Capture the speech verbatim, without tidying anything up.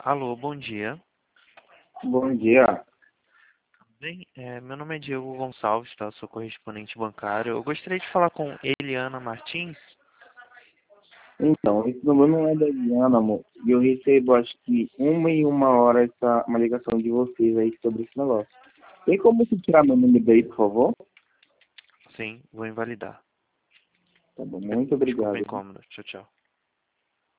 Alô, bom dia. Bom dia. Bem, é, meu nome é Diego Gonçalves, tá? Sou correspondente bancário. Eu gostaria de falar com Eliana Martins. Então, esse número não é da Diana, amor. E eu recebo, acho que uma e uma hora, essa, uma ligação de vocês aí sobre esse negócio. Tem como você tirar meu número daí, por favor? Sim, vou invalidar. Tá bom, muito Desculpa o obrigado. incômodo. Tchau, tchau.